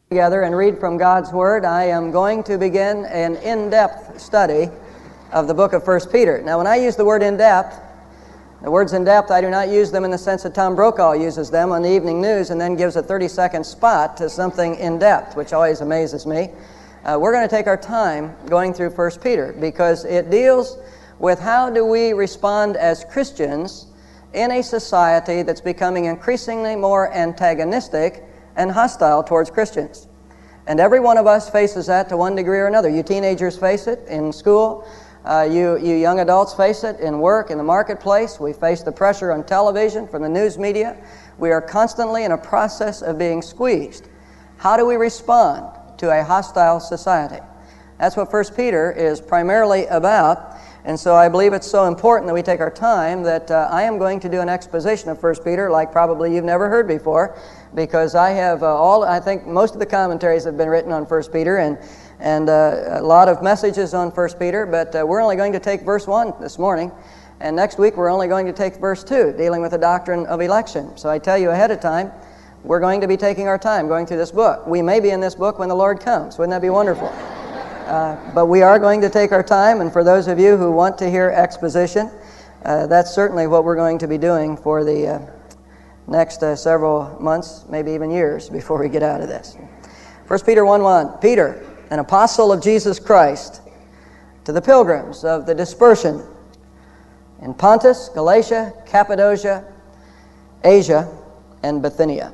Together and read from God's Word. I am going to begin an in-depth study of the book of 1 Peter. Now, when I use the word in-depth, the words in-depth, I do not use them in the sense that Tom Brokaw uses them on the evening news and then gives a 30-second spot to something in-depth, which always amazes me. We're going to take our time going through 1 Peter because it deals with how do we respond as Christians in a society that's becoming increasingly more antagonistic and hostile towards Christians. And every one of us faces that to one degree or another. You teenagers face it in school. You young adults face it in work, in the marketplace. We face the pressure on television, from the news media. We are constantly in a process of being squeezed. How do we respond to a hostile society? That's what 1 Peter is primarily about. And so I believe it's so important that we take our time that I am going to do an exposition of 1 Peter like probably you've never heard before, because I have I think most of the commentaries have been written on 1 Peter and a lot of messages on 1 Peter, but we're only going to take verse 1 this morning, and next week we're only going to take verse 2, dealing with the doctrine of election. So I tell you ahead of time, we're going to be taking our time going through this book. We may be in this book when the Lord comes. Wouldn't that be wonderful? But we are going to take our time, and for those of you who want to hear exposition, that's certainly what we're going to be doing for the next several months, maybe even years, before we get out of this. 1 Peter 1:1, Peter, an apostle of Jesus Christ, to the pilgrims of the dispersion in Pontus, Galatia, Cappadocia, Asia, and Bithynia.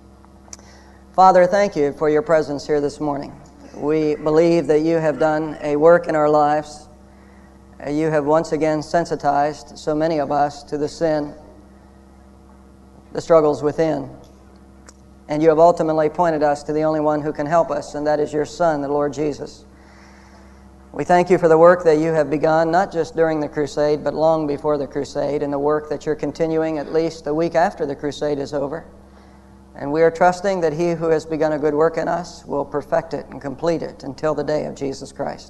Father, thank you for your presence here this morning. We believe that you have done a work in our lives. You have once again sensitized so many of us to the sin, the struggles within. And you have ultimately pointed us to the only one who can help us, and that is your Son, the Lord Jesus. We thank you for the work that you have begun, not just during the crusade, but long before the crusade, and the work that you're continuing at least a week after the crusade is over. And we are trusting that he who has begun a good work in us will perfect it and complete it until the day of Jesus Christ.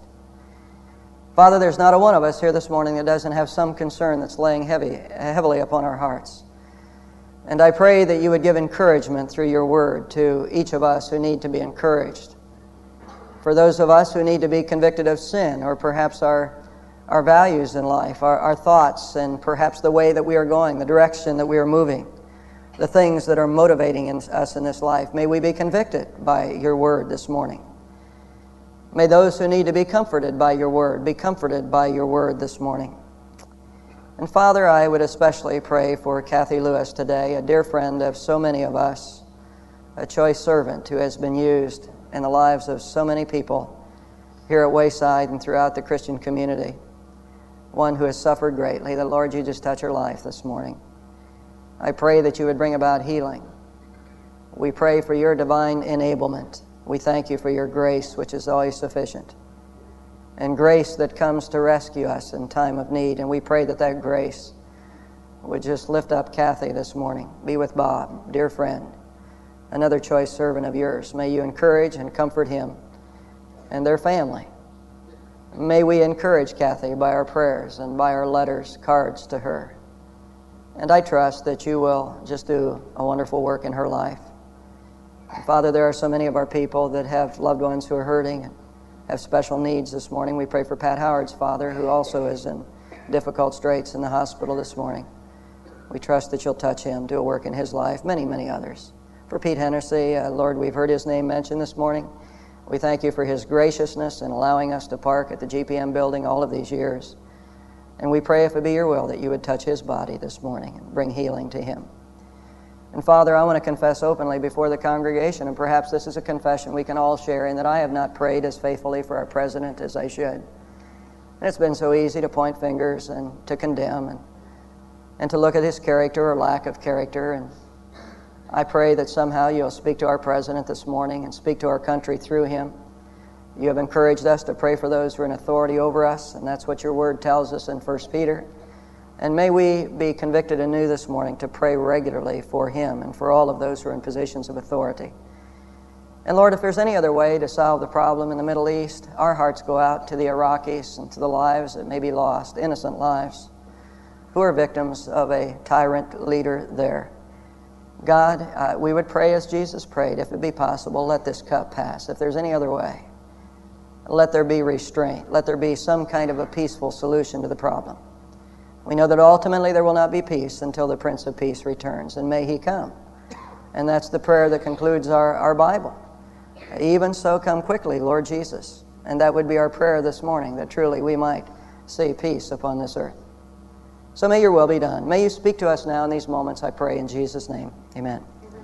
Father, there's not a one of us here this morning that doesn't have some concern that's laying heavily upon our hearts. And I pray that you would give encouragement through your word to each of us who need to be encouraged. For those of us who need to be convicted of sin, or perhaps our values in life, our thoughts, and perhaps the way that we are going, the direction that we are moving, the things that are motivating us in this life. May we be convicted by your word this morning. May those who need to be comforted by your word be comforted by your word this morning. And Father, I would especially pray for Kathy Lewis today, a dear friend of so many of us, a choice servant who has been used in the lives of so many people here at Wayside and throughout the Christian community, one who has suffered greatly. That, Lord, you just touch her life this morning. I pray that you would bring about healing. We pray for your divine enablement. We thank you for your grace, which is always sufficient, and grace that comes to rescue us in time of need. And we pray that that grace would just lift up Kathy this morning. Be with Bob, dear friend, another choice servant of yours. May you encourage and comfort him and their family. May we encourage Kathy by our prayers and by our letters, cards to her. And I trust that you will just do a wonderful work in her life. Father, there are so many of our people that have loved ones who are hurting and have special needs this morning. We pray for Pat Howard's father, who also is in difficult straits in the hospital this morning. We trust that you'll touch him, do a work in his life, many, many others. For Pete Hennessy, Lord, we've heard his name mentioned this morning. We thank you for his graciousness in allowing us to park at the GPM building all of these years. And we pray, if it be your will, that you would touch his body this morning and bring healing to him. And Father, I want to confess openly before the congregation, and perhaps this is a confession we can all share, in that I have not prayed as faithfully for our president as I should. And it's been so easy to point fingers and to condemn and to look at his character or lack of character. And I pray that somehow you'll speak to our president this morning and speak to our country through him. You have encouraged us to pray for those who are in authority over us, and that's what your word tells us in 1 Peter. And may we be convicted anew this morning to pray regularly for him and for all of those who are in positions of authority. And Lord, if there's any other way to solve the problem in the Middle East, our hearts go out to the Iraqis and to the lives that may be lost, innocent lives, who are victims of a tyrant leader there. God, we would pray as Jesus prayed. If it be possible, let this cup pass. If there's any other way, let there be restraint. Let there be some kind of a peaceful solution to the problem. We know that ultimately there will not be peace until the Prince of Peace returns, and may He come. And that's the prayer that concludes our Bible. Even so, come quickly, Lord Jesus. And that would be our prayer this morning, that truly we might see peace upon this earth. So may your will be done. May you speak to us now in these moments, I pray in Jesus' name. Amen.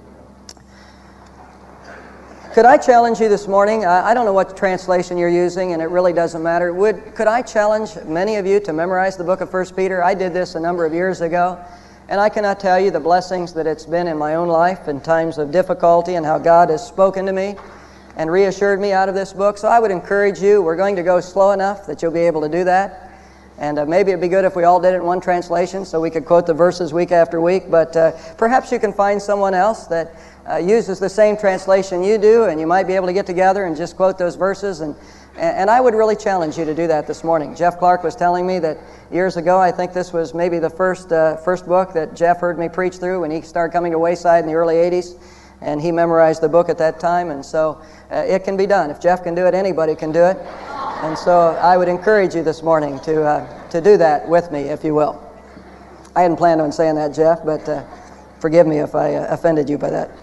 Could I challenge you this morning? I don't know what translation you're using, and it really doesn't matter. Could I challenge many of you to memorize the book of 1 Peter? I did this a number of years ago, and I cannot tell you the blessings that it's been in my own life in times of difficulty and how God has spoken to me and reassured me out of this book. So I would encourage you, we're going to go slow enough that you'll be able to do that. And maybe it'd be good if we all did it in one translation so we could quote the verses week after week. But perhaps you can find someone else that uses the same translation you do, and you might be able to get together and just quote those verses. And I would really challenge you to do that this morning. Jeff Clark was telling me that years ago, I think this was maybe the first book that Jeff heard me preach through when he started coming to Wayside in the early 80s. And he memorized the book at that time. And so it can be done. If Jeff can do it, anybody can do it. And so I would encourage you this morning to do that with me, if you will. I hadn't planned on saying that, Jeff, but forgive me if I offended you by that.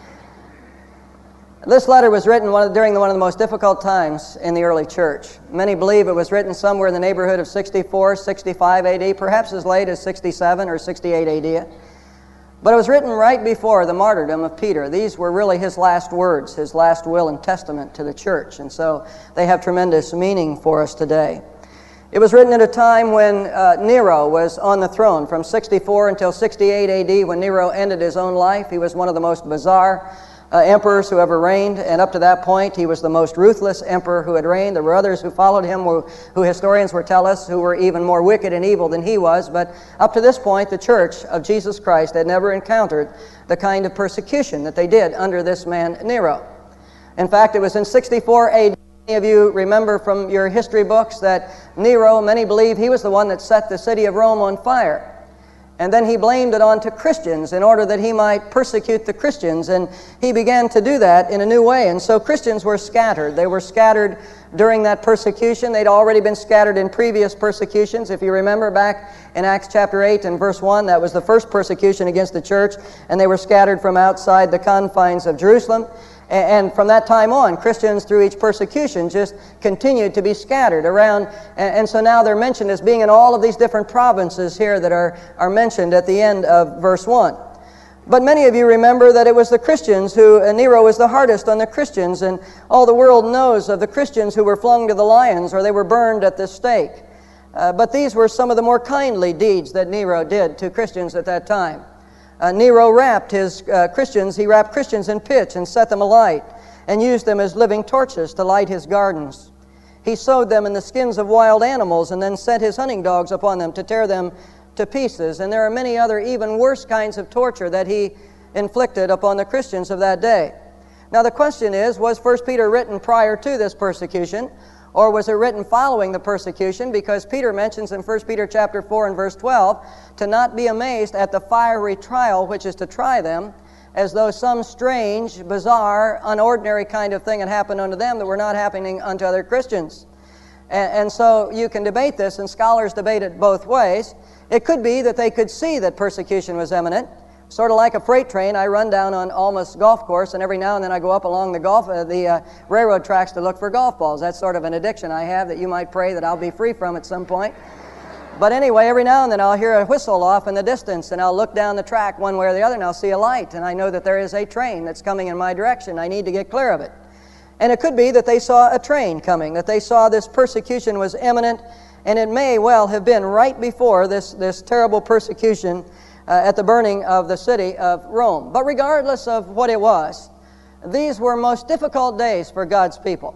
This letter was written during one of the most difficult times in the early church. Many believe it was written somewhere in the neighborhood of 64, 65 AD, perhaps as late as 67 or 68 AD. But it was written right before the martyrdom of Peter. These were really his last words, his last will and testament to the church. And so they have tremendous meaning for us today. It was written at a time when Nero was on the throne from 64 until 68 AD, when Nero ended his own life. He was one of the most bizarre emperors who ever reigned, and up to that point he was the most ruthless emperor who had reigned. There were others who followed him who historians will tell us who were even more wicked and evil than he was, but up to this point the Church of Jesus Christ had never encountered the kind of persecution that they did under this man Nero. In fact, it was in 64 AD, many of you remember from your history books that Nero, many believe he was the one that set the city of Rome on fire. And then he blamed it onto Christians in order that he might persecute the Christians. And he began to do that in a new way. And so Christians were scattered. They were scattered during that persecution. They'd already been scattered in previous persecutions. If you remember back in Acts chapter 8 and verse 1, that was the first persecution against the church. And they were scattered from outside the confines of Jerusalem. And from that time on, Christians through each persecution just continued to be scattered around. And so now they're mentioned as being in all of these different provinces here that are mentioned at the end of verse 1. But many of you remember that it was the Christians Nero was the hardest on the Christians. And all the world knows of the Christians who were flung to the lions or they were burned at the stake. But these were some of the more kindly deeds that Nero did to Christians at that time. Nero wrapped Christians in pitch and set them alight and used them as living torches to light his gardens. He sewed them in the skins of wild animals and then set his hunting dogs upon them to tear them to pieces. And there are many other even worse kinds of torture that he inflicted upon the Christians of that day. Now the question is, was 1 Peter written prior to this persecution? Or was it written following the persecution? Because Peter mentions in 1 Peter chapter 4 and verse 12 to not be amazed at the fiery trial which is to try them, as though some strange, bizarre, unordinary kind of thing had happened unto them that were not happening unto other Christians. And so you can debate this, and scholars debate it both ways. It could be that they could see that persecution was imminent. Sort of like a freight train, I run down on Alma's golf course, and every now and then I go up along the railroad tracks to look for golf balls. That's sort of an addiction I have that you might pray that I'll be free from at some point. But anyway, every now and then I'll hear a whistle off in the distance, and I'll look down the track one way or the other, and I'll see a light, and I know that there is a train that's coming in my direction. I need to get clear of it. And it could be that they saw a train coming, that they saw this persecution was imminent, and it may well have been right before this terrible persecution at the burning of the city of Rome. But regardless of what it was, these were most difficult days for God's people.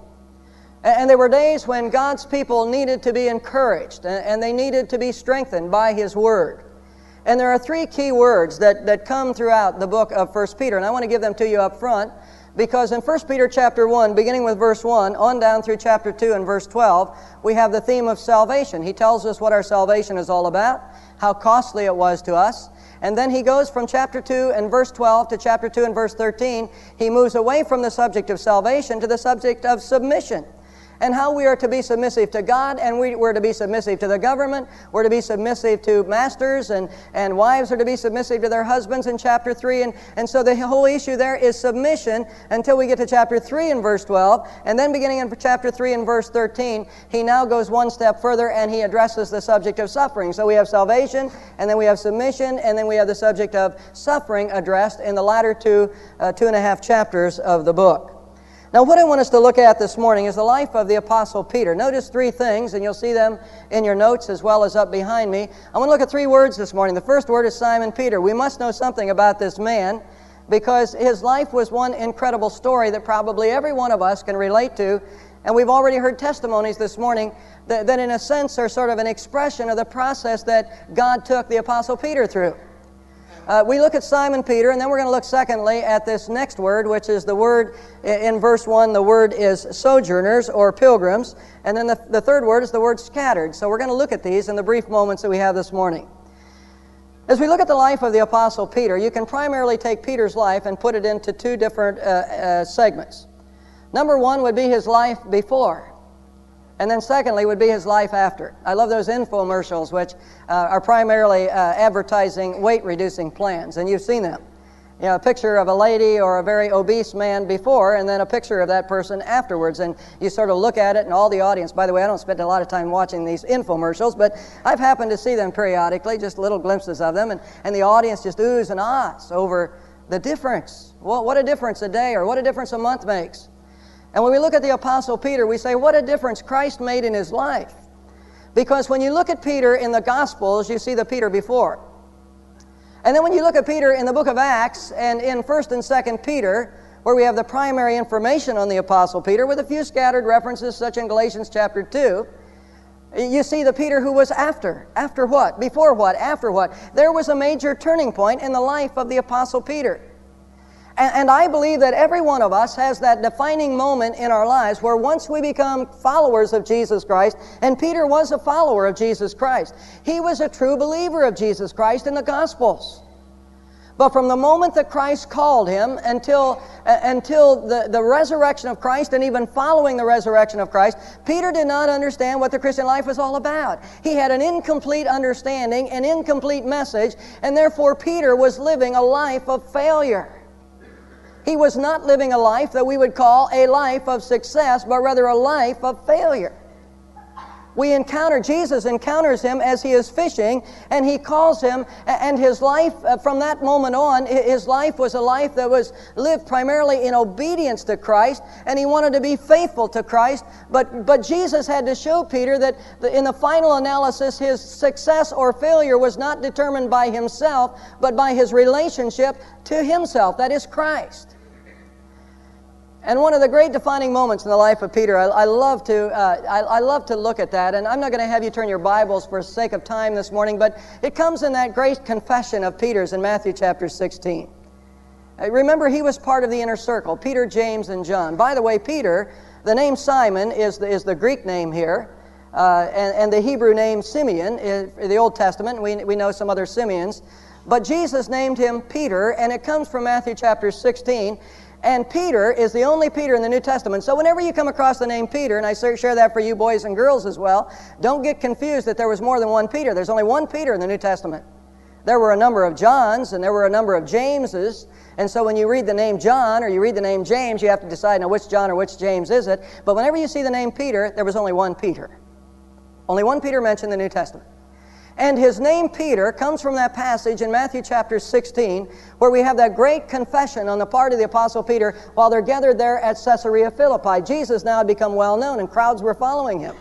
And they were days when God's people needed to be encouraged, and they needed to be strengthened by His Word. And there are three key words that come throughout the book of 1 Peter, and I want to give them to you up front, because in 1 Peter chapter 1, beginning with verse 1, on down through chapter 2 and verse 12, we have the theme of salvation. He tells us what our salvation is all about, how costly it was to us, And then he goes from chapter 2 and verse 12 to chapter 2 and verse 13. He moves away from the subject of salvation to the subject of submission, and how we are to be submissive to God, and we're to be submissive to the government. We're to be submissive to masters, and wives are to be submissive to their husbands in chapter 3. And so the whole issue there is submission until we get to chapter 3 and verse 12. And then beginning in chapter 3 and verse 13, he now goes one step further and he addresses the subject of suffering. So we have salvation, and then we have submission, and then we have the subject of suffering addressed in the latter 2.5 chapters of the book. Now, what I want us to look at this morning is the life of the Apostle Peter. Notice three things, and you'll see them in your notes as well as up behind me. I want to look at three words this morning. The first word is Simon Peter. We must know something about this man, because his life was one incredible story that probably every one of us can relate to. And we've already heard testimonies this morning that in a sense are sort of an expression of the process that God took the Apostle Peter through. We look at Simon Peter, and then we're going to look secondly at this next word, which is the word in verse 1. The word is sojourners or pilgrims. And then the third word is the word scattered. So we're going to look at these in the brief moments that we have this morning. As we look at the life of the Apostle Peter, you can primarily take Peter's life and put it into two different segments. Number one would be his life before. And then secondly would be his life after. I love those infomercials which are primarily advertising weight-reducing plans, and you've seen them. You know, a picture of a lady or a very obese man before, and then a picture of that person afterwards, and you sort of look at it, and all the audience, by the way, I don't spend a lot of time watching these infomercials, but I've happened to see them periodically, just little glimpses of them, and the audience just oohs and ahs over the difference. Well, what a difference a day or what a difference a month makes. And when we look at the Apostle Peter, we say, what a difference Christ made in his life. Because when you look at Peter in the Gospels, you see the Peter before. And then when you look at Peter in the book of Acts and in 1st and 2nd Peter, where we have the primary information on the Apostle Peter, with a few scattered references, such in Galatians chapter 2, you see the Peter who was after. After what? Before what? After what? There was a major turning point in the life of the Apostle Peter. And I believe that every one of us has that defining moment in our lives where once we become followers of Jesus Christ, and Peter was a follower of Jesus Christ. He was a true believer of Jesus Christ in the Gospels. But from the moment that Christ called him until the resurrection of Christ, and even following the resurrection of Christ, Peter did not understand what the Christian life was all about. He had an incomplete understanding, an incomplete message, and therefore Peter was living a life of failure. He was not living a life that we would call a life of success, but rather a life of failure. Jesus encounters him as he is fishing, and he calls him, and his life, from that moment on, his life was a life that was lived primarily in obedience to Christ, and he wanted to be faithful to Christ, but Jesus had to show Peter that in the final analysis, his success or failure was not determined by himself, but by his relationship to himself, that is Christ. And one of the great defining moments in the life of Peter, I love to look at that, and I'm not going to have you turn your Bibles for sake of time this morning, but it comes in that great confession of Peter's in Matthew chapter 16. Remember, he was part of the inner circle, Peter, James, and John. By the way, Peter, the name Simon is the Greek name here, and the Hebrew name Simeon is the Old Testament. We know some other Simeons, but Jesus named him Peter, and it comes from Matthew chapter 16. And Peter is the only Peter in the New Testament. So whenever you come across the name Peter, and I share that for you boys and girls as well, don't get confused that there was more than one Peter. There's only one Peter in the New Testament. There were a number of Johns, and there were a number of Jameses. And so when you read the name John or you read the name James, you have to decide, now, which John or which James is it? But whenever you see the name Peter, there was only one Peter. Only one Peter mentioned in the New Testament. And his name Peter comes from that passage in Matthew chapter 16, where we have that great confession on the part of the Apostle Peter while they're gathered there at Caesarea Philippi. Jesus now had become well known, and crowds were following him.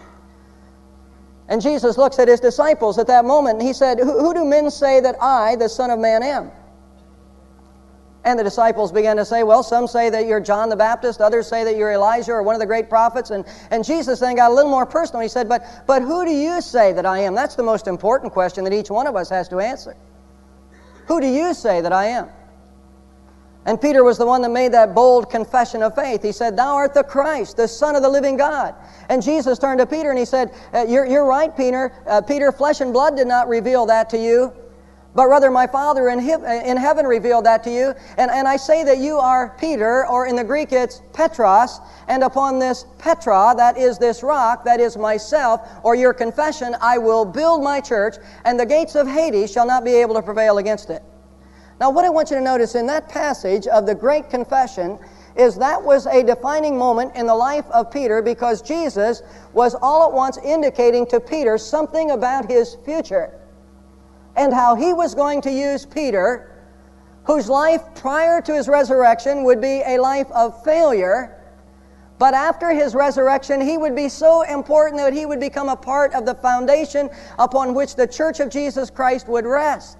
And Jesus looks at his disciples at that moment, and he said, Who do men say that I, the Son of Man, am? And the disciples began to say, well, some say that you're John the Baptist, others say that you're Elijah or one of the great prophets. And Jesus then got a little more personal. He said, but who do you say that I am? That's the most important question that each one of us has to answer. Who do you say that I am? And Peter was the one that made that bold confession of faith. He said, thou art the Christ, the Son of the living God. And Jesus turned to Peter and he said, you're right, Peter. Peter, flesh and blood did not reveal that to you, but rather my Father in heaven revealed that to you. And I say that you are Peter, or in the Greek it's Petros, and upon this Petra, that is this rock, that is myself, or your confession, I will build my church, and the gates of Hades shall not be able to prevail against it. Now what I want you to notice in that passage of the great confession is that was a defining moment in the life of Peter, because Jesus was all at once indicating to Peter something about his future, and how he was going to use Peter, whose life prior to his resurrection would be a life of failure, but after his resurrection he would be so important that he would become a part of the foundation upon which the Church of Jesus Christ would rest.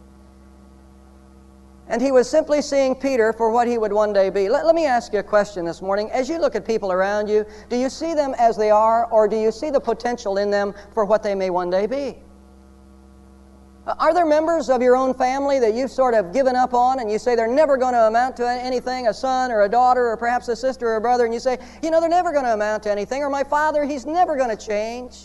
And he was simply seeing Peter for what he would one day be. Let me ask you a question this morning. As you look at people around you, do you see them as they are, or do you see the potential in them for what they may one day be? Are there members of your own family that you've sort of given up on, and you say they're never going to amount to anything, a son or a daughter or perhaps a sister or a brother, and you say, you know, they're never going to amount to anything, or my father, he's never going to change?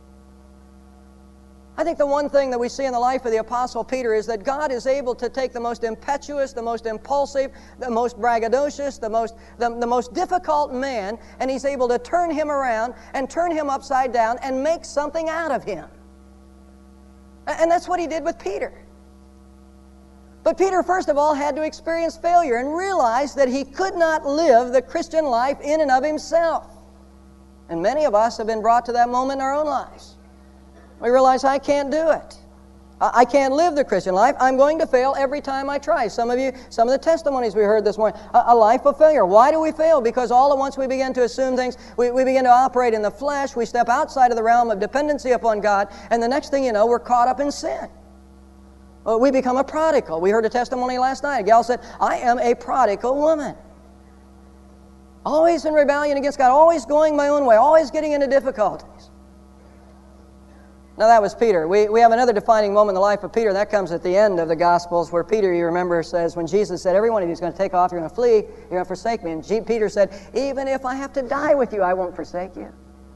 I think the one thing that we see in the life of the Apostle Peter is that God is able to take the most impetuous, the most impulsive, the most braggadocious, the most difficult man, and He's able to turn him around and turn him upside down and make something out of him. And that's what He did with Peter. But Peter, first of all, had to experience failure and realize that he could not live the Christian life in and of himself. And many of us have been brought to that moment in our own lives. We realize, I can't do it. I can't live the Christian life. I'm going to fail every time I try. Some of the testimonies we heard this morning, a life of failure. Why do we fail? Because all at once we begin to assume things. We begin to operate in the flesh. We step outside of the realm of dependency upon God, and the next thing you know, we're caught up in sin. We become a prodigal. We heard a testimony last night. A gal said, I am a prodigal woman. Always in rebellion against God, always going my own way, always getting into difficulties. Now that was Peter. We have another defining moment in the life of Peter, and that comes at the end of the Gospels, where Peter, you remember, says, when Jesus said, every one of you is going to take off, you're going to flee, you're going to forsake me. And Peter said, even if I have to die with you, I won't forsake you.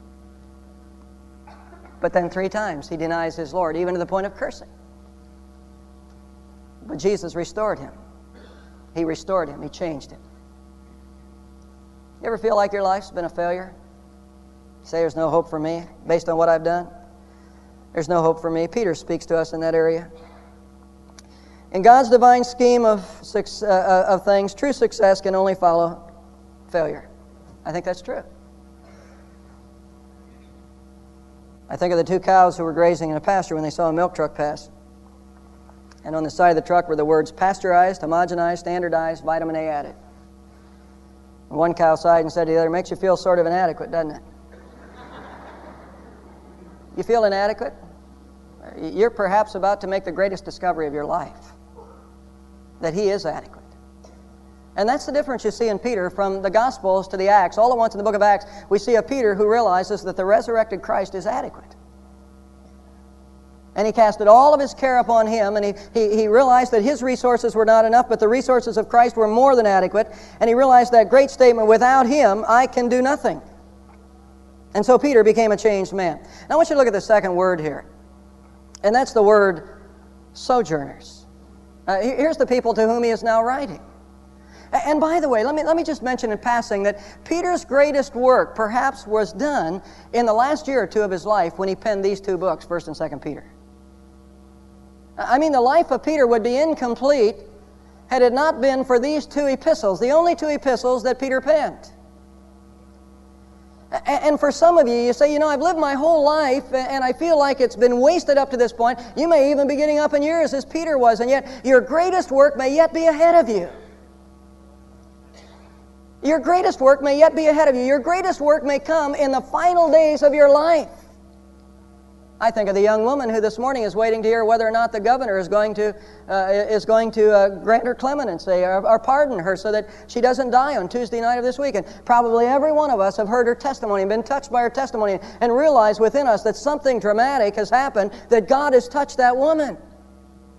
But then 3 times he denies his Lord, even to the point of cursing. But Jesus restored him. He restored him. He changed him. You ever feel like your life's been a failure? Say, there's no hope for me based on what I've done? There's no hope for me. Peter speaks to us in that area. In God's divine scheme of things, true success can only follow failure. I think that's true. I think of the 2 cows who were grazing in a pasture when they saw a milk truck pass. And on the side of the truck were the words pasteurized, homogenized, standardized, vitamin A added. And one cow sighed and said to the other, makes you feel sort of inadequate, doesn't it? You feel inadequate? You're perhaps about to make the greatest discovery of your life, that He is adequate. And that's the difference you see in Peter from the Gospels to the Acts. All at once in the book of Acts, we see a Peter who realizes that the resurrected Christ is adequate. And he casted all of his care upon Him, and he realized that his resources were not enough, but the resources of Christ were more than adequate. And he realized that great statement, without Him, I can do nothing. And so Peter became a changed man. Now I want you to look at the second word here. And that's the word sojourners. Here's the people to whom he is now writing. And by the way, let me just mention in passing that Peter's greatest work perhaps was done in the last year or 2 of his life when he penned these 2 books, 1st and 2nd Peter. I mean, the life of Peter would be incomplete had it not been for these 2 epistles, the only 2 epistles that Peter penned. And for some of you, you say, you know, I've lived my whole life and I feel like it's been wasted up to this point. You may even be getting up in years as Peter was, and yet your greatest work may yet be ahead of you. Your greatest work may yet be ahead of you. Your greatest work may come in the final days of your life. I think of the young woman who this morning is waiting to hear whether or not the governor is going to grant her clemency or pardon her so that she doesn't die on Tuesday night of this week. And probably every one of us have heard her testimony and been touched by her testimony and realized within us that something dramatic has happened, that God has touched that woman.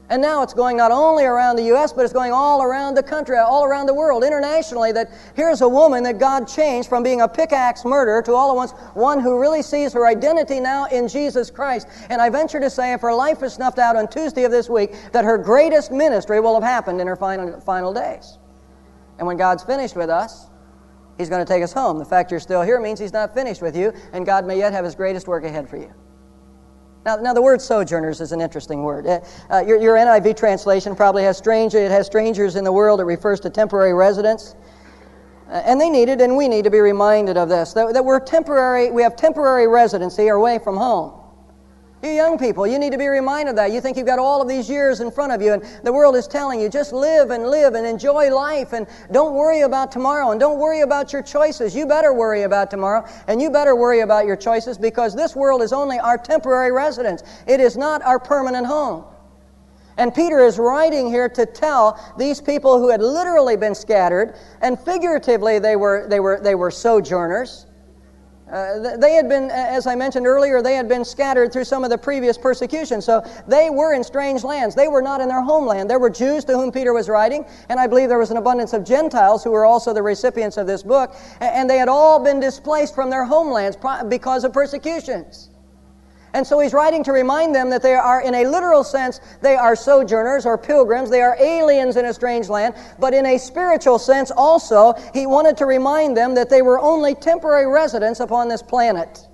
And now it's going not only around the U.S., but it's going all around the country, all around the world, internationally, that here's a woman that God changed from being a pickaxe murderer to all at once one who really sees her identity now in Jesus Christ. And I venture to say, if her life is snuffed out on Tuesday of this week, that her greatest ministry will have happened in her final days. And when God's finished with us, He's going to take us home. The fact you're still here means He's not finished with you, and God may yet have His greatest work ahead for you. Now the word sojourners is an interesting word. Your NIV translation probably has strangers in the world. It refers to temporary residents. And they needed, and we need to be reminded of this, that we're temporary, we have temporary residency away from home. You young people, you need to be reminded of that. You think you've got all of these years in front of you, and the world is telling you, just live and enjoy life, and don't worry about tomorrow, and don't worry about your choices. You better worry about tomorrow, and you better worry about your choices, because this world is only our temporary residence. It is not our permanent home. And Peter is writing here to tell these people who had literally been scattered, and figuratively they were sojourners. They had been, as I mentioned earlier, they had been scattered through some of the previous persecutions. So they were in strange lands. They were not in their homeland. There were Jews to whom Peter was writing, and I believe there was an abundance of Gentiles who were also the recipients of this book, and they had all been displaced from their homelands because of persecutions. And so he's writing to remind them that they are, in a literal sense, they are sojourners or pilgrims. They are aliens in a strange land. But in a spiritual sense also, he wanted to remind them that they were only temporary residents upon this planet.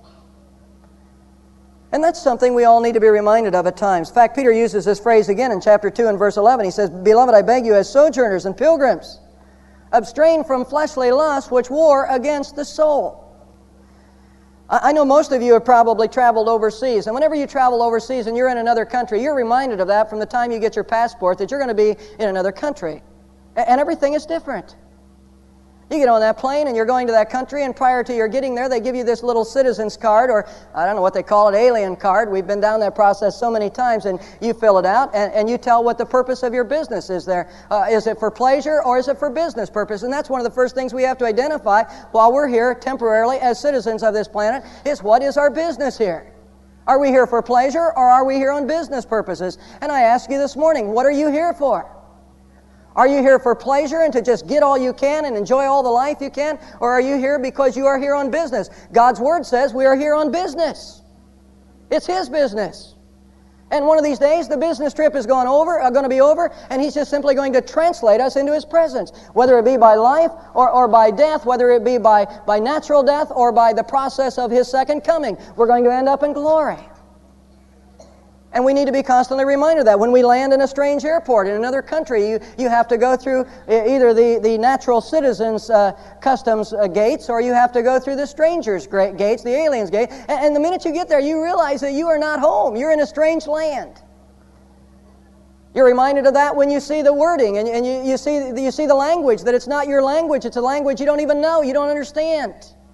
And that's something we all need to be reminded of at times. In fact, Peter uses this phrase again in chapter 2 and verse 11. He says, "Beloved, I beg you as sojourners and pilgrims, abstain from fleshly lusts which war against the soul." I know most of you have probably traveled overseas, and whenever you travel overseas and you're in another country, you're reminded of that from the time you get your passport, that you're going to be in another country. And everything is different. You get on that plane and you're going to that country, and prior to your getting there, they give you this little citizen's card, or I don't know what they call it, alien card. We've been down that process so many times, and you fill it out, and you tell what the purpose of your business is there. Is it for pleasure or is it for business purpose? And that's one of the first things we have to identify while we're here temporarily as citizens of this planet, is what is our business here? Are we here for pleasure, or are we here on business purposes? And I ask you this morning, what are you here for? Are you here for pleasure and to just get all you can and enjoy all the life you can? Or are you here because you are here on business? God's Word says we are here on business. It's His business. And one of these days, the business trip is going to be over, and He's just simply going to translate us into His presence, whether it be by life or by death, whether it be by natural death or by the process of His second coming. We're going to end up in glory. And we need to be constantly reminded of that. When we land in a strange airport in another country, you have to go through either the natural citizens' customs gates, or you have to go through the strangers' gates, the aliens' gate. And the minute you get there, you realize that you are not home. You're in a strange land. You're reminded of that when you see the wording and you see the language, that it's not your language. It's a language you don't even know, you don't understand.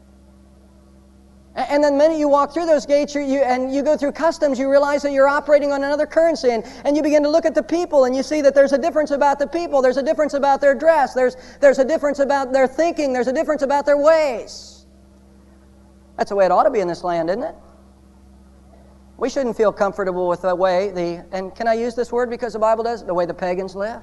And then the minute you walk through those gates and you go through customs, you realize that you're operating on another currency. And you begin to look at the people, and you see that there's a difference about the people. There's a difference about their dress. There's a difference about their thinking. There's a difference about their ways. That's the way it ought to be in this land, isn't it? We shouldn't feel comfortable with the way and can I use this word because the Bible does, the way the pagans live?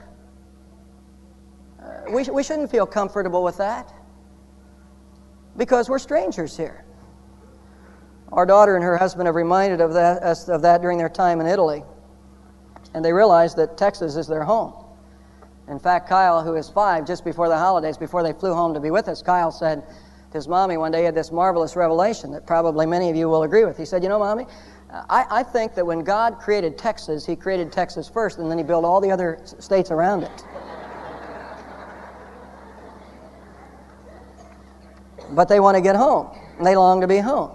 We shouldn't feel comfortable with that, because we're strangers here. Our daughter and her husband have reminded us of that during their time in Italy. And they realized that Texas is their home. In fact, Kyle, who is 5, just before the holidays, before they flew home to be with us, Kyle said to his mommy one day, he had this marvelous revelation that probably many of you will agree with. He said, "You know, Mommy, I think that when God created Texas, He created Texas first, and then He built all the other states around it." But they want to get home, and they long to be home.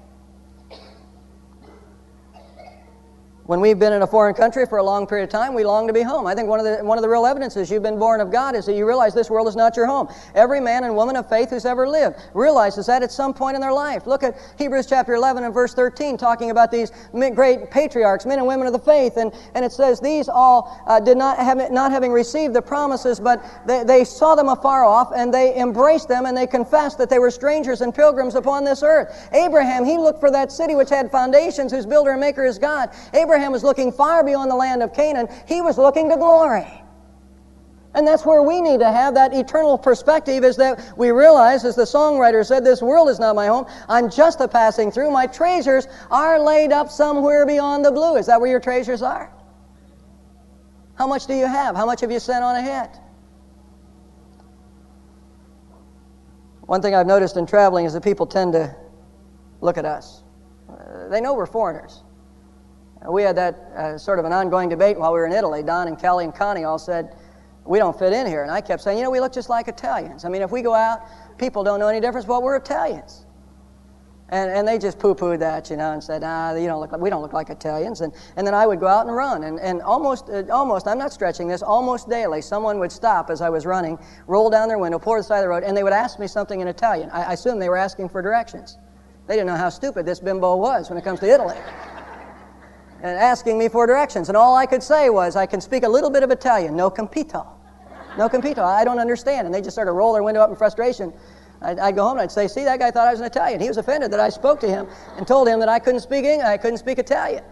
When we've been in a foreign country for a long period of time, we long to be home. I think one of the real evidences you've been born of God is that you realize this world is not your home. Every man and woman of faith who's ever lived realizes that at some point in their life. Look at Hebrews chapter 11 and verse 13, talking about these great patriarchs, men and women of the faith. And it says, these all did not having received the promises, but they saw them afar off, and they embraced them, and they confessed that they were strangers and pilgrims upon this earth. Abraham, he looked for that city which had foundations, whose builder and maker is God. Abraham Abraham was looking far beyond the land of Canaan. He was looking to glory. And that's where we need to have that eternal perspective, is that we realize, as the songwriter said, this world is not my home. I'm just a passing through. My treasures are laid up somewhere beyond the blue. Is that where your treasures are? How much do you have? How much have you sent on ahead? One thing I've noticed in traveling is that people tend to look at us. They know we're foreigners. We had that sort of an ongoing debate while we were in Italy. Don and Kelly and Connie all said, we don't fit in here. And I kept saying, we look just like Italians. I mean, if we go out, people don't know any difference, but we're Italians. And they just poo-pooed that, and said, we don't look like Italians. And then I would go out and run. And almost, I'm not stretching this, almost daily, someone would stop as I was running, roll down their window, pour to the side of the road, and they would ask me something in Italian. I assumed they were asking for directions. They didn't know how stupid this bimbo was when it comes to Italy. And asking me for directions. And all I could say was, I can speak a little bit of Italian. No compito. No compito. I don't understand. And they just sort of roll their window up in frustration. I'd go home and I'd say, see, that guy thought I was an Italian. He was offended that I spoke to him and told him that I couldn't speak English, I couldn't speak Italian.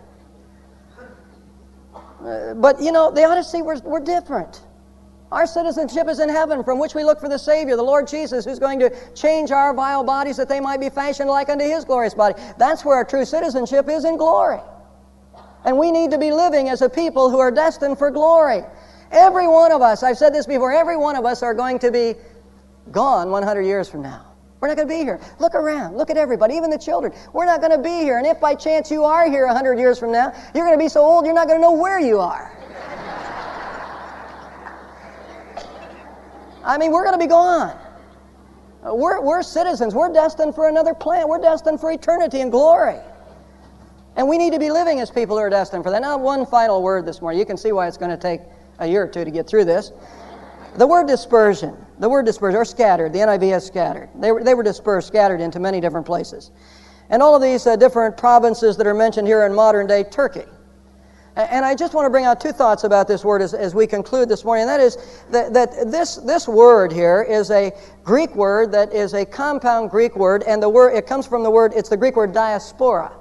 But, they ought to see we're different. Our citizenship is in heaven, from which we look for the Savior, the Lord Jesus, who's going to change our vile bodies that they might be fashioned like unto His glorious body. That's where our true citizenship is, in glory. And we need to be living as a people who are destined for glory. Every one of us, I've said this before, every one of us are going to be gone 100 years from now. We're not going to be here. Look around. Look at everybody, even the children. We're not going to be here. And if by chance you are here 100 years from now, you're going to be so old you're not going to know where you are. I mean, we're going to be gone. We're citizens. We're destined for another planet. We're destined for eternity and glory. And we need to be living as people who are destined for that. Now, one final word this morning. You can see why it's going to take a year or two to get through this. The word dispersion, or scattered, the NIV has scattered. They were dispersed, scattered into many different places. And all of these different provinces that are mentioned here in modern-day Turkey. And I just want to bring out two thoughts about this word as we conclude this morning. And that is that this word here is a Greek word that is a compound Greek word, and it comes from it's the Greek word diaspora.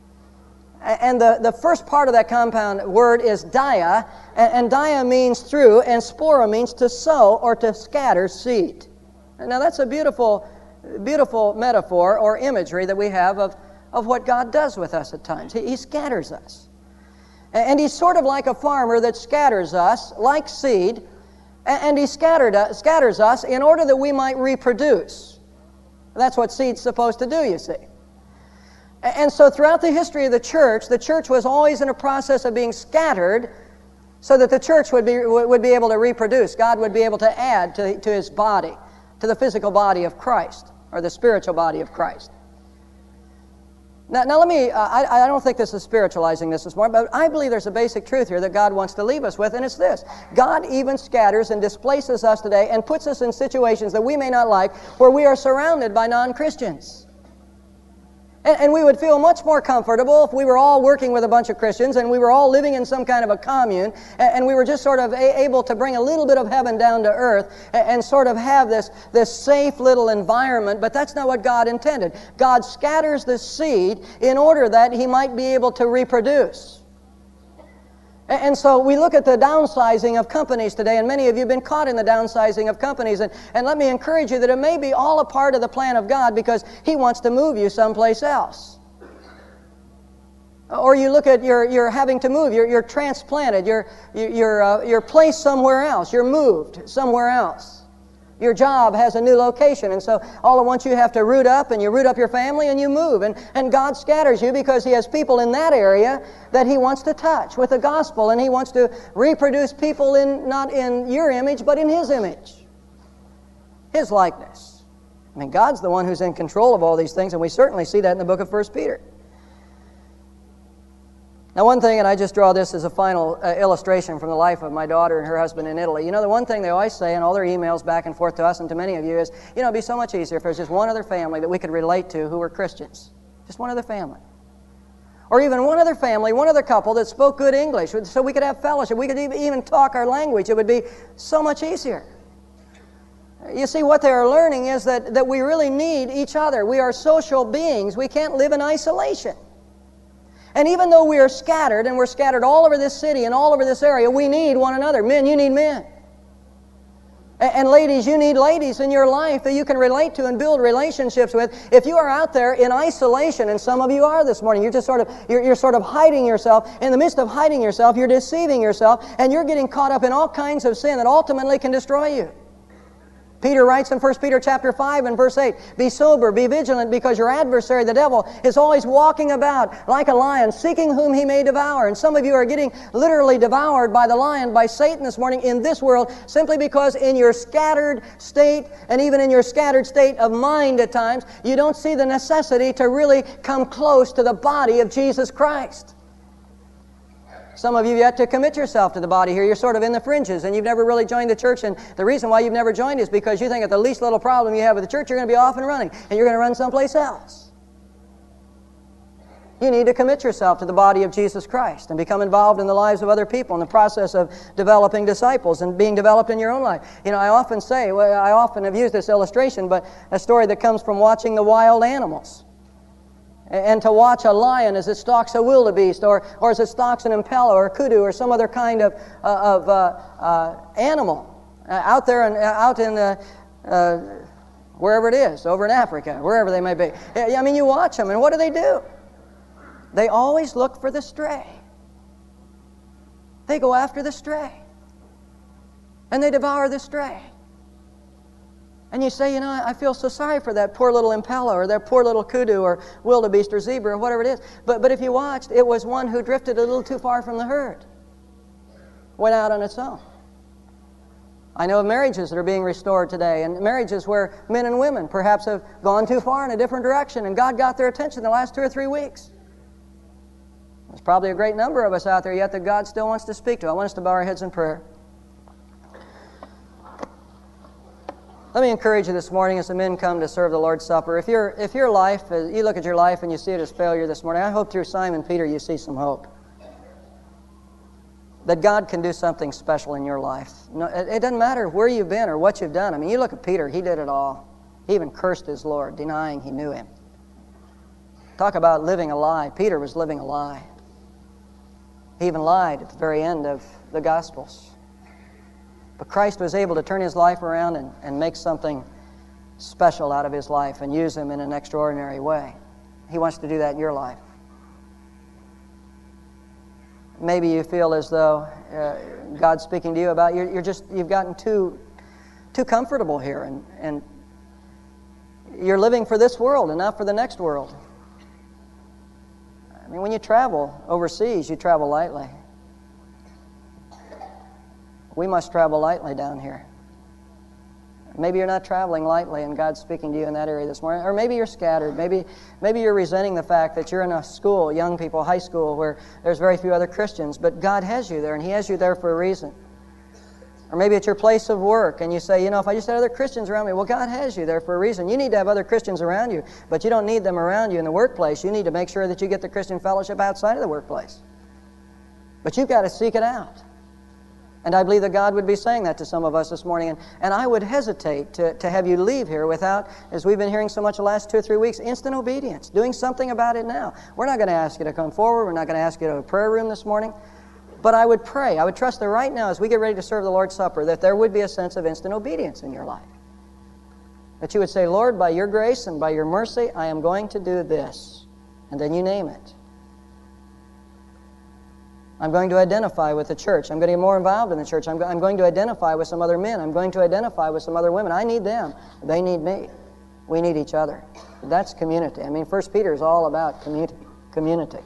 And the first part of that compound word is dia, and dia means through, and spora means to sow or to scatter seed. Now that's a beautiful, beautiful metaphor or imagery that we have of what God does with us at times. He scatters us. And He's sort of like a farmer that scatters us like seed, and He scatters us in order that we might reproduce. That's what seed's supposed to do, you see. And so throughout the history of the church was always in a process of being scattered so that the church would be able to reproduce. God would be able to add to His body, to the physical body of Christ, or the spiritual body of Christ. Now let me, I don't think this is spiritualizing this morning, but I believe there's a basic truth here that God wants to leave us with, and it's this. God even scatters and displaces us today and puts us in situations that we may not like, where we are surrounded by non-Christians. And we would feel much more comfortable if we were all working with a bunch of Christians and we were all living in some kind of a commune, and we were just sort of able to bring a little bit of heaven down to earth and sort of have this safe little environment. But that's not what God intended. God scatters the seed in order that He might be able to reproduce. And so we look at the downsizing of companies today, and many of you have been caught in the downsizing of companies. And let me encourage you that it may be all a part of the plan of God, because He wants to move you someplace else. Or you look at you're having to move, you're transplanted, you're placed somewhere else, you're moved somewhere else. Your job has a new location, and so all at once you have to root up, and you root up your family, and you move. And God scatters you because He has people in that area that He wants to touch with the gospel, and He wants to reproduce people not in your image, but in His image, His likeness. I mean, God's the one who's in control of all these things, and we certainly see that in the book of 1 Peter. Now, one thing, and I just draw this as a final illustration from the life of my daughter and her husband in Italy. The one thing they always say in all their emails back and forth to us and to many of you is, it'd be so much easier if there's just one other family that we could relate to who were Christians. Just one other family. Or even one other family, one other couple that spoke good English, so we could have fellowship. We could even talk our language. It would be so much easier. You see, what they are learning is that we really need each other. We are social beings. We can't live in isolation. And even though we are scattered, and we're scattered all over this city and all over this area, we need one another. Men, you need men. And ladies, you need ladies in your life that you can relate to and build relationships with. If you are out there in isolation, and some of you are this morning, you're just you're sort of hiding yourself. In the midst of hiding yourself, you're deceiving yourself, and you're getting caught up in all kinds of sin that ultimately can destroy you. Peter writes in 1 Peter chapter 5 and verse 8, "Be sober, be vigilant, because your adversary, the devil, is always walking about like a lion, seeking whom he may devour." And some of you are getting literally devoured by the lion, by Satan this morning in this world, simply because in your scattered state, and even in your scattered state of mind at times, you don't see the necessity to really come close to the body of Jesus Christ. Some of you yet to commit yourself to the body here. You're sort of in the fringes, and you've never really joined the church. And the reason why you've never joined is because you think at the least little problem you have with the church, you're going to be off and running, and you're going to run someplace else. You need to commit yourself to the body of Jesus Christ and become involved in the lives of other people in the process of developing disciples and being developed in your own life. You know, I often have used this illustration, but a story that comes from watching the wild animals. And to watch a lion as it stalks a wildebeest, or as it stalks an impala or a kudu or some other kind of animal out there and out in wherever it is, over in Africa, wherever they may be. I mean, you watch them, and what do? They always look for the stray. They go after the stray, and they devour the stray. And you say, you know, I feel so sorry for that poor little impala or that poor little kudu or wildebeest or zebra or whatever it is. But if you watched, it was one who drifted a little too far from the herd. Went out on its own. I know of marriages that are being restored today, and marriages where men and women perhaps have gone too far in a different direction, and God got their attention the last 2 or 3 weeks. There's probably a great number of us out there yet that God still wants to speak to. I want us to bow our heads in prayer. Let me encourage you this morning as the men come to serve the Lord's Supper. If your life, you look at your life and you see it as failure this morning, I hope through Simon Peter you see some hope. That God can do something special in your life. No, it doesn't matter where you've been or what you've done. I mean, you look at Peter, he did it all. He even cursed his Lord, denying he knew him. Talk about living a lie. Peter was living a lie. He even lied at the very end of the Gospels. But Christ was able to turn his life around and make something special out of his life and use him in an extraordinary way. He wants to do that in your life. Maybe you feel as though God's speaking to you about you've gotten too comfortable here, and you're living for this world and not for the next world. I mean, when you travel overseas, you travel lightly. We must travel lightly down here. Maybe you're not traveling lightly and God's speaking to you in that area this morning. Or maybe you're scattered. Maybe you're resenting the fact that you're in a school, young people, high school, where there's very few other Christians. But God has you there, and He has you there for a reason. Or maybe it's your place of work, and you say, you know, if I just had other Christians around me, well, God has you there for a reason. You need to have other Christians around you, but you don't need them around you in the workplace. You need to make sure that you get the Christian fellowship outside of the workplace. But you've got to seek it out. And I believe that God would be saying that to some of us this morning. And I would hesitate to have you leave here without, as we've been hearing so much the last 2 or 3 weeks, instant obedience, doing something about it now. We're not going to ask you to come forward. We're not going to ask you to a prayer room this morning. But I would pray, I would trust that right now as we get ready to serve the Lord's Supper, that there would be a sense of instant obedience in your life. That you would say, Lord, by your grace and by your mercy, I am going to do this. And then you name it. I'm going to identify with the church. I'm going to get more involved in the church. I'm going to identify with some other men. I'm going to identify with some other women. I need them. They need me. We need each other. That's community. I mean, 1 Peter is all about community.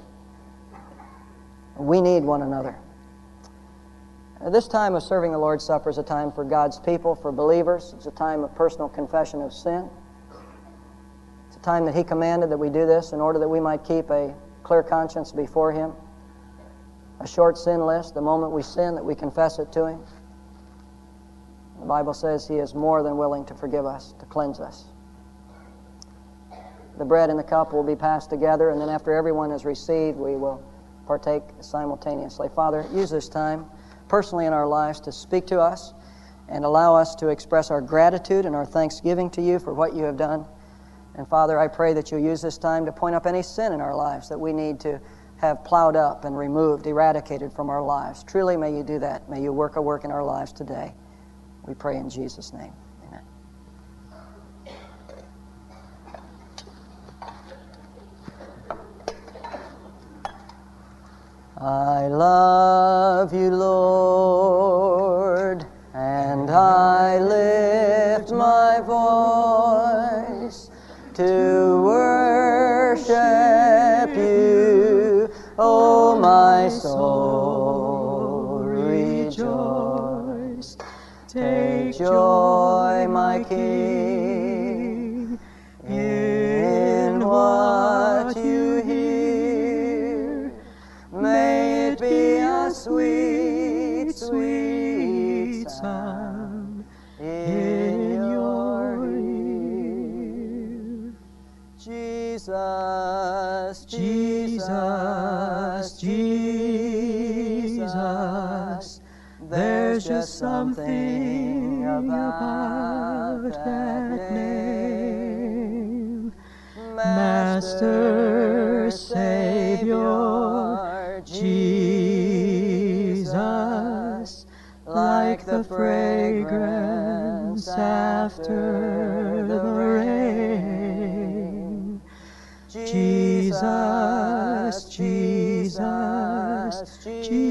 We need one another. This time of serving the Lord's Supper is a time for God's people, for believers. It's a time of personal confession of sin. It's a time that He commanded that we do this in order that we might keep a clear conscience before Him. A short sin list, the moment we sin, that we confess it to Him. The Bible says He is more than willing to forgive us, to cleanse us. The bread and the cup will be passed together, and then after everyone has received, we will partake simultaneously. Father, use this time personally in our lives to speak to us and allow us to express our gratitude and our thanksgiving to You for what You have done. And Father, I pray that You'll use this time to point up any sin in our lives that we need to have plowed up and removed, eradicated from our lives. Truly, may you do that. May you work a work in our lives today. We pray in Jesus' name. Amen. I love you, Lord, and I lift my voice to worship you, O my soul, rejoice. Take joy, my King, in what you hear. May it be a sweet, sweet sound in your ear. Jesus, Jesus, Jesus, there's just something about that name. Master, Savior, Jesus, like the fragrance after the rain. Jesus, Jesus,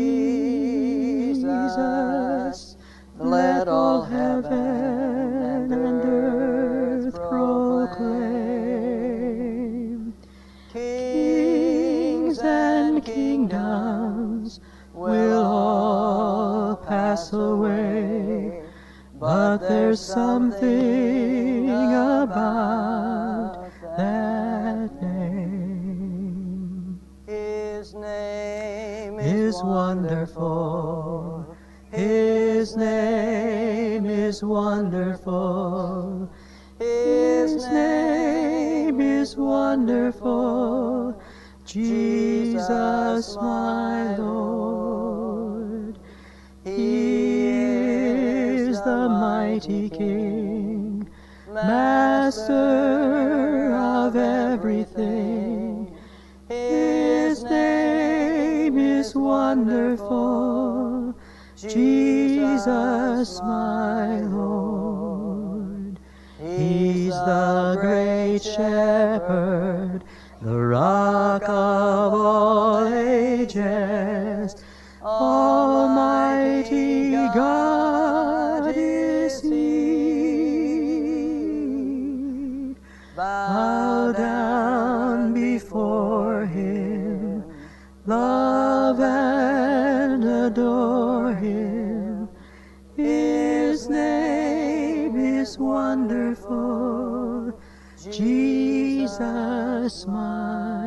Jesus, let all heaven and earth proclaim. Kings and kingdoms will all pass away, but there's something about that name. His name is wonderful. His name is wonderful. His name is wonderful. Jesus, my Lord. He is the mighty King, Master of everything. His name is wonderful. Jesus, my Lord. He's the great shepherd, the rock of all ages. Almighty God is He. Bow down before Him, love and adore Him. His name is wonderful. Jesus, my